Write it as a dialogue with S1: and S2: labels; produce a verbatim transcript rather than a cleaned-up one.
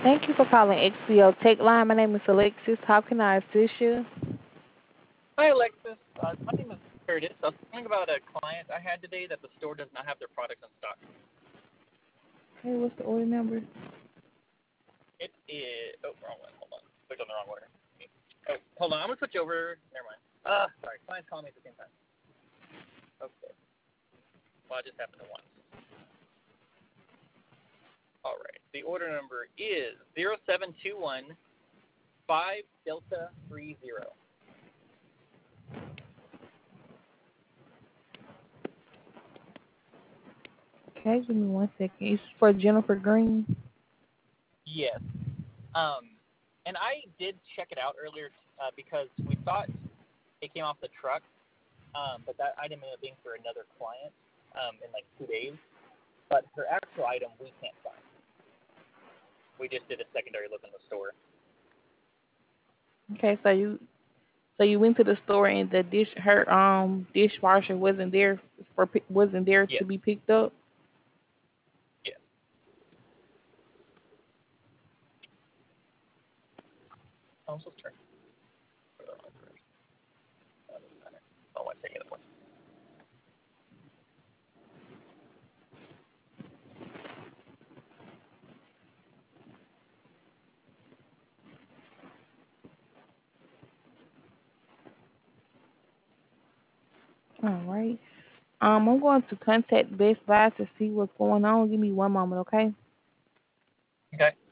S1: Thank you for calling X P O Tech Line. My name is Alexis. How can I assist you?
S2: Hi, Alexis. Uh, my name is Curtis. I was calling about a client I had today that the store does not have their products in stock.
S1: Hey, what's the order number?
S2: It is. Oh, wrong one. Hold on. Clicked on the wrong order. Oh, hold on. I'm gonna switch over. Never mind. Uh, sorry. Client's calling me at the same time. Okay. Well, it just happened at once. All right. The order number is zero seven two one five Delta three zero.
S1: Okay, give me one second. It's for Jennifer Green.
S2: Yes. Um, and I did check it out earlier uh, because we thought it came off the truck, um, but that item ended up being for another client um, in like two days. But her actual item we can't find. We just did a secondary look in the store.
S1: Okay, so you so you went to the store and the dish her um dishwasher wasn't there for pi- wasn't there to
S2: Yes.
S1: be picked up.
S2: Yes. Oh, so turn. Oh, one second.
S1: All right. Um, I'm going to contact Best Buy to see what's going on. Give me one moment, okay?
S2: Okay.